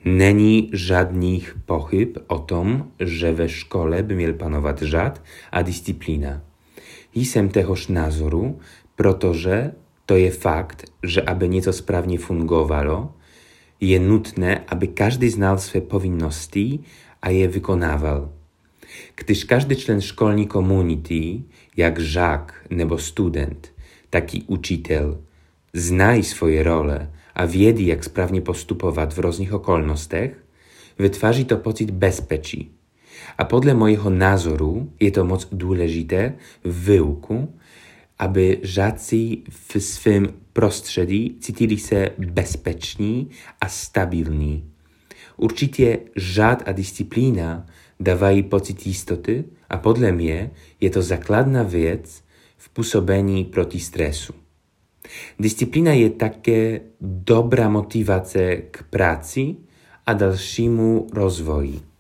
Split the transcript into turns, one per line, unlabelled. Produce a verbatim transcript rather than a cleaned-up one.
Není žádných pochyb o tom, že ve škole by měl panovat řád a disciplína. Jsem téhož názoru, protože to je fakt, že aby něco správně fungovalo, je nutné, aby každý znal své povinnosti a je vykonával. Když každý člen školní komunity, jak žák nebo student, tak i učitel, znají svoje role a vědí, jak správně postupovat v různých okolnostech, vytváří to pocit bezpečí. A podle mojego názoru je to moc důležité v výuku, aby žáci v svém prostředí cítili se bezpeční a stabilní. Určitě řád a disciplína dávají pocit jistoty a podle mě je to základná věc v působení proti stresu. Disciplína je také dobrá motivace k práci a dalšímu rozvoji.